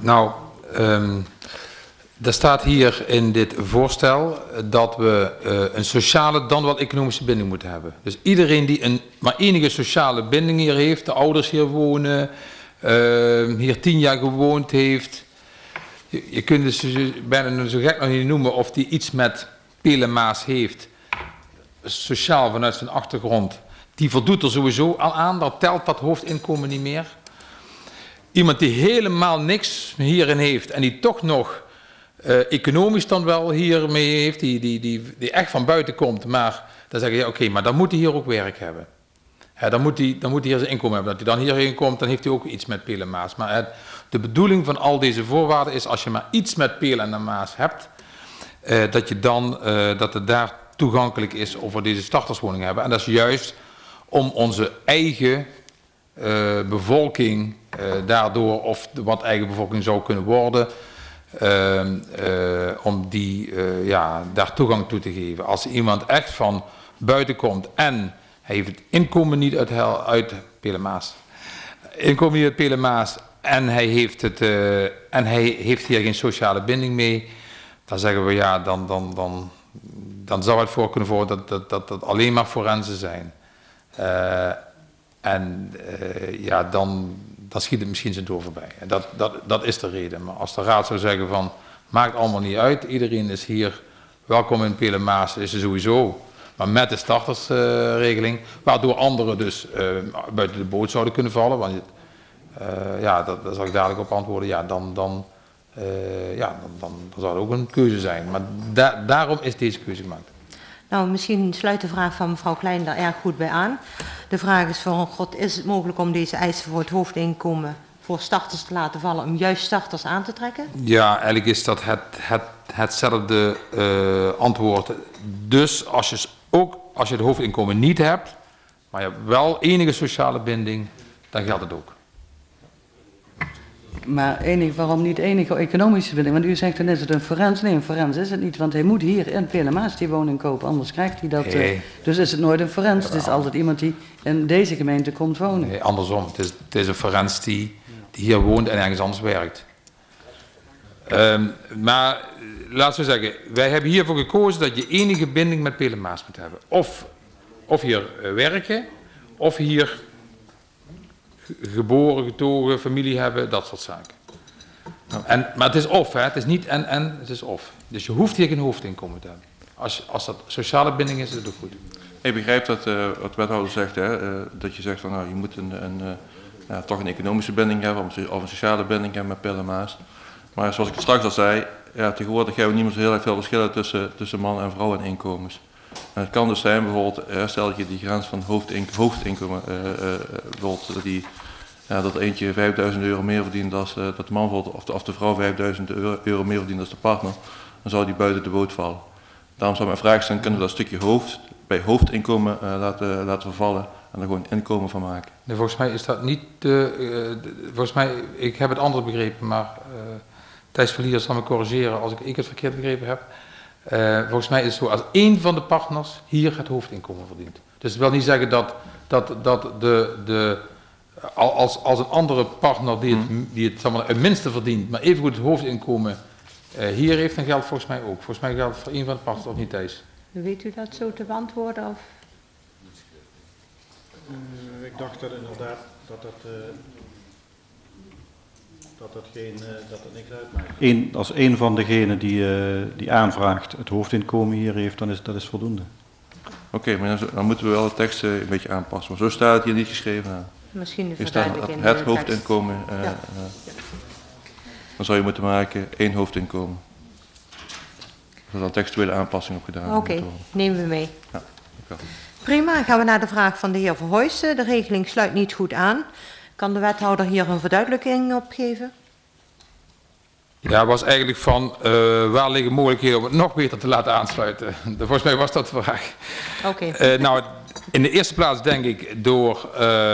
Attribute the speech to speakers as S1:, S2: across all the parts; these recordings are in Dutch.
S1: Nou, er staat hier in dit voorstel dat we een sociale dan wel economische binding moeten hebben. Dus iedereen die maar enige sociale binding hier heeft, de ouders hier wonen, hier 10 jaar gewoond heeft. Je kunt dus bijna zo gek nog niet noemen of die iets met Pelemaas heeft, sociaal vanuit zijn achtergrond. Die voldoet er sowieso al aan, dan telt dat hoofdinkomen niet meer. Iemand die helemaal niks hierin heeft en die toch nog economisch dan wel hiermee heeft, die echt van buiten komt, maar dan zeg je, oké, maar dan moet hij hier ook werk hebben. Dan moet hij hier zijn inkomen hebben. Dat hij dan hierheen komt, dan heeft hij ook iets met Peel en Maas. Maar de bedoeling van al deze voorwaarden is, als je maar iets met Peel en de Maas hebt, dat het daar toegankelijk is of we deze starterswoning hebben. En dat is juist om onze eigen bevolking daardoor, of wat eigen bevolking zou kunnen worden, om die daar toegang toe te geven. Als iemand echt van buiten komt en hij heeft het inkomen niet uit Pelemaas, inkomen niet uit Pelemaas en hij heeft hier geen sociale binding mee, dan zeggen we ja, dan zou het voor kunnen worden dat alleen maar forensen zijn. Dan schiet het misschien zijn door voorbij. Dat is de reden. Maar als de raad zou zeggen van, maakt allemaal niet uit, iedereen is hier welkom in Pelemaas, is er sowieso. Maar met de startersregeling, waardoor anderen dus buiten de boot zouden kunnen vallen. Want daar zal ik dadelijk op antwoorden. Ja, dan zou het ook een keuze zijn. Maar daarom is deze keuze gemaakt.
S2: Nou, misschien sluit de vraag van mevrouw Klein daar erg goed bij aan. De vraag is van God, is het mogelijk om deze eisen voor het hoofdinkomen voor starters te laten vallen, om juist starters aan te trekken? Ja,
S1: eigenlijk is dat hetzelfde antwoord. Dus als je het hoofdinkomen niet hebt, maar je hebt wel enige sociale binding, dan geldt het ook.
S3: Maar waarom niet enige economische binding? Want u zegt dan is het een forens. Nee, een forens is het niet, want hij moet hier in Pelemaas die woning kopen, anders krijgt hij dat. Dus is het nooit een forens. Het is altijd iemand die in deze gemeente komt wonen.
S1: Nee, andersom. Het is een forens die hier woont en ergens anders werkt. Maar laten we zeggen, wij hebben hiervoor gekozen dat je enige binding met Pelemaas moet hebben. Of hier werken, of hier geboren, getogen, familie hebben, dat soort zaken. Maar het is of, hè? Het is niet en, het is of. Dus je hoeft hier geen hoofdinkomen te hebben. Als dat sociale binding is het ook goed.
S4: Ik begrijp dat wat de wethouder zegt, hè, dat je zegt van nou, je moet toch een economische binding hebben of een sociale binding hebben met Pelemaas. Maar zoals ik het straks al zei, ja, tegenwoordig hebben we niet meer zo heel erg veel verschillen tussen man en vrouw en inkomens. En het kan dus zijn bijvoorbeeld, stel dat je die grens van hoofdinkomen, bijvoorbeeld dat eentje 5.000 euro meer verdient dan dat de man bijvoorbeeld, of de vrouw 5.000 euro meer verdient dan de partner, dan zou die buiten de boot vallen. Daarom zou mijn vraag zijn, kunnen we dat stukje bij hoofdinkomen laten vervallen en er gewoon inkomen van maken?
S1: Nee, volgens mij is dat niet volgens mij, ik heb het anders begrepen, maar Thijs Verlier zal me corrigeren als ik het verkeerd begrepen heb. Volgens mij is het zo, als één van de partners hier het hoofdinkomen verdient. Dus dat wil niet zeggen dat als een andere partner die het minste verdient, maar evengoed het hoofdinkomen hier heeft, dan geldt volgens mij ook. Volgens mij geldt het voor één van de partners, of niet Thijs?
S2: Weet u dat zo te beantwoorden? Of?
S5: Ik dacht dat inderdaad dat niks uitmaakt. Als één van degenen die aanvraagt het hoofdinkomen hier heeft, dan is dat voldoende.
S4: Oké, maar dan moeten we wel de tekst een beetje aanpassen. Maar zo staat het hier niet geschreven.
S2: Misschien
S4: is het het hoofdinkomen. Dan zou je moeten maken één hoofdinkomen. Er is dan textuele aanpassing op gedaan.
S2: Oké, nemen we mee.
S4: Ja,
S2: prima, gaan we naar de vraag van de heer Verhooijsen. De regeling sluit niet goed aan. Kan de wethouder hier een verduidelijking op geven?
S1: Ja, was eigenlijk van waar liggen mogelijkheden om het nog beter te laten aansluiten. Volgens mij was dat de vraag.
S2: Oké.
S1: Nou, in de eerste plaats denk ik door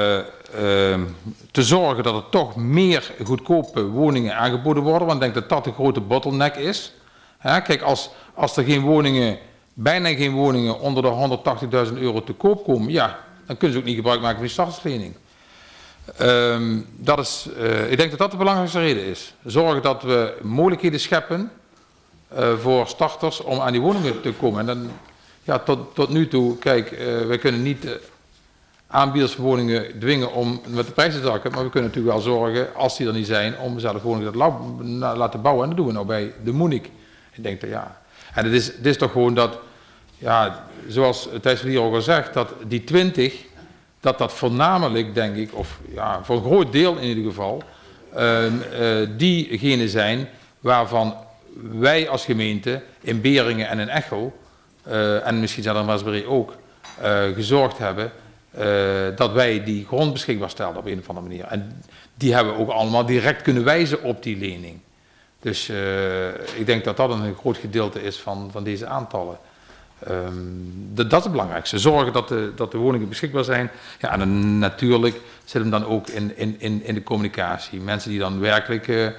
S1: te zorgen dat er toch meer goedkope woningen aangeboden worden. Want ik denk dat de grote bottleneck is. Kijk, als er bijna geen woningen onder de 180.000 euro te koop komen, ja, dan kunnen ze ook niet gebruik maken van die starterslening. Ik denk dat dat de belangrijkste reden is. Zorgen dat we mogelijkheden scheppen voor starters om aan die woningen te komen. En dan, ja, tot nu toe, kijk, wij kunnen niet aanbieders van woningen dwingen om met de prijzen te zakken, maar we kunnen natuurlijk wel zorgen, als die er niet zijn, om zelf woningen te laten bouwen. En dat doen we nou bij de Munich. Ik denk dat ja. En het is toch gewoon dat, ja, zoals Thijs van Lier ook al zegt, dat die 20, dat voornamelijk, denk ik, of ja, voor een groot deel in ieder geval, diegenen zijn waarvan wij als gemeente in Beringen en in Echo, en misschien zijn er in Westbury ook, gezorgd hebben dat wij die grond beschikbaar stelden op een of andere manier. En die hebben we ook allemaal direct kunnen wijzen op die lening. Dus ik denk dat dat een groot gedeelte is van deze aantallen. Dat is het belangrijkste. Zorgen dat de woningen beschikbaar zijn. Ja, en dan, natuurlijk zit hem dan ook in de communicatie. Mensen die dan werkelijk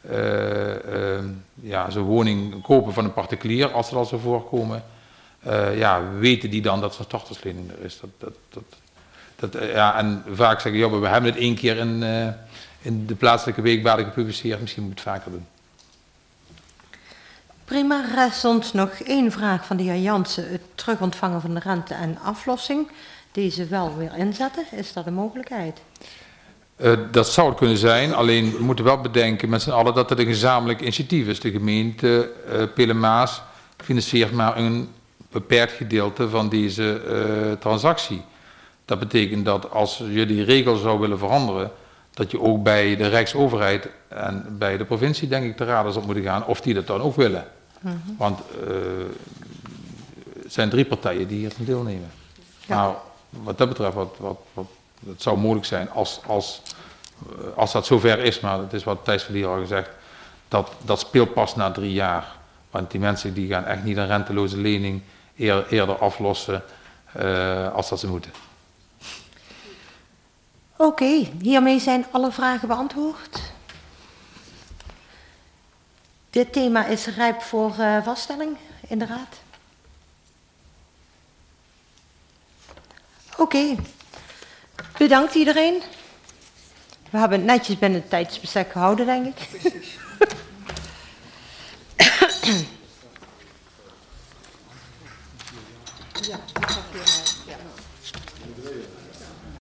S1: zo'n woning kopen van een particulier, als het al zou voorkomen. Weten die dan dat zo'n starterslening er is. En vaak zeggen, ja, we hebben het 1 keer in de plaatselijke weekbladen gepubliceerd. Misschien moet het vaker doen.
S2: Prima, rest ons nog 1 vraag van de heer Jansen. Het terugontvangen van de rente en aflossing. Deze wel weer inzetten, is dat een mogelijkheid?
S1: Dat zou het kunnen zijn, alleen we moeten wel bedenken met z'n allen dat het een gezamenlijk initiatief is. De gemeente Pelemaas financiert maar een beperkt gedeelte van deze transactie. Dat betekent dat als je die regel zou willen veranderen, dat je ook bij de Rijksoverheid en bij de provincie, denk ik, te raden zal moeten gaan of die dat dan ook willen. Want het zijn 3 partijen die hier aan deelnemen. Ja. Maar wat dat betreft, het zou mogelijk zijn als dat zover is, maar het is wat Thijs van Lier al gezegd, dat speelt pas na 3 jaar. Want die mensen die gaan echt niet een renteloze lening eerder aflossen als dat ze moeten.
S2: Oké, hiermee zijn alle vragen beantwoord. Dit thema is rijp voor vaststelling in de raad. Oké, bedankt iedereen. We hebben het netjes binnen het tijdsbestek gehouden, denk ik. Ja, ik heb hier